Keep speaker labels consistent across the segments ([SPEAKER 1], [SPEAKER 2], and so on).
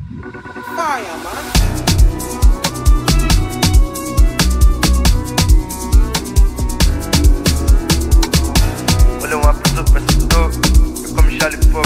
[SPEAKER 1] Fire, man.
[SPEAKER 2] Only one person, you come Charlie Pop.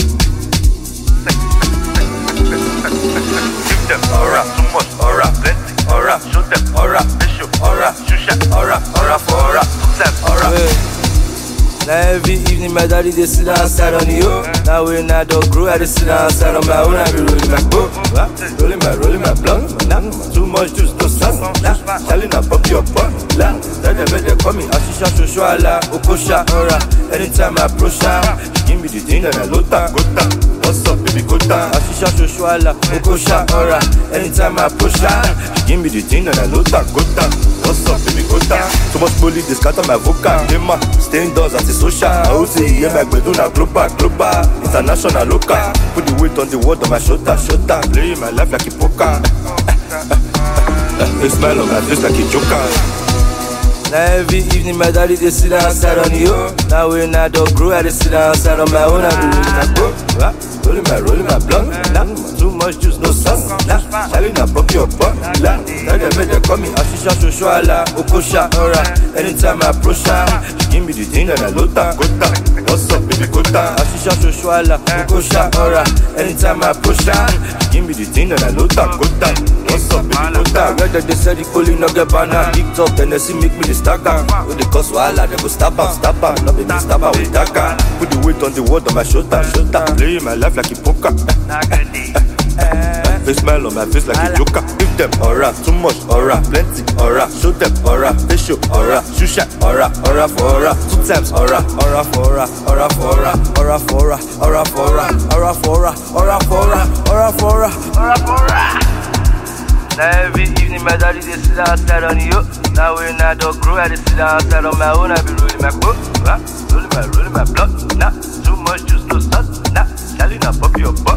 [SPEAKER 2] Give them aura, too much aura, plenty aura, show them aura, they show aura, shusha aura, aura for aura, two times aura.
[SPEAKER 3] Now every evening my daddy they sit outside on the hill. Now when I don't grow, I just sit outside on my own. I be rolling my boat, rolling my blunt. Too much juice, no sun. Telling her pop your butt. Tell them they call me Ashisha Shoshuala, Okosha, Ora. Anytime I approach her, she give me the thing and I lota. What's up, baby, go down. Ashisha Shoshuala, Okosha, Ora. Anytime I approach her, she give me the thing and I lota. What's up, baby, go down. So much bully, they scatter my vocal. Dema, stay indoors as a social. I will say, yeah, my beduna global, international, local. Put the weight on the world on my shoulder. Playing my life like a poker. They smile on my face like a joker. Now every evening my daddy they sit outside on the hill. Now when I don't grow, I just sit outside on my own. I be rolling my boat, rolling my blunt. Too much juice, no sun. Telling her pop your butt. Tell them they call me Ashisha Shoshuala, Okosha, Ora. Anytime I approach her, she give me the thing and I lota. What's up, baby, go down. Ashisha Shoshuala, Okosha, Ora. Anytime I approach her, she give me the thing and I lota. What's up, baby, go down. Whether they say the calling no get banner, TikTok, then they see make me the stacker. With the cost wahala, they go stab her. Not baby, stab her with dagger. Put the weight on the world on my shoulder. Playing my life like a poker. They smile on my face like a joker. Give them aura, too much aura, plenty aura. Show them aura, they show aura. Shusha aura, aura for aura. Two times aura, aura for aura, aura for aura, aura for aura, aura for aura, aura for aura, aura for aura, aura for aura, aura for aura. Now every evening my daddy they sit outside on the hill. Now when I don't grow, I just sit outside on my own. I be rolling my boat, rolling my blunt. Too much juice, no sun. Telling her pop your butt.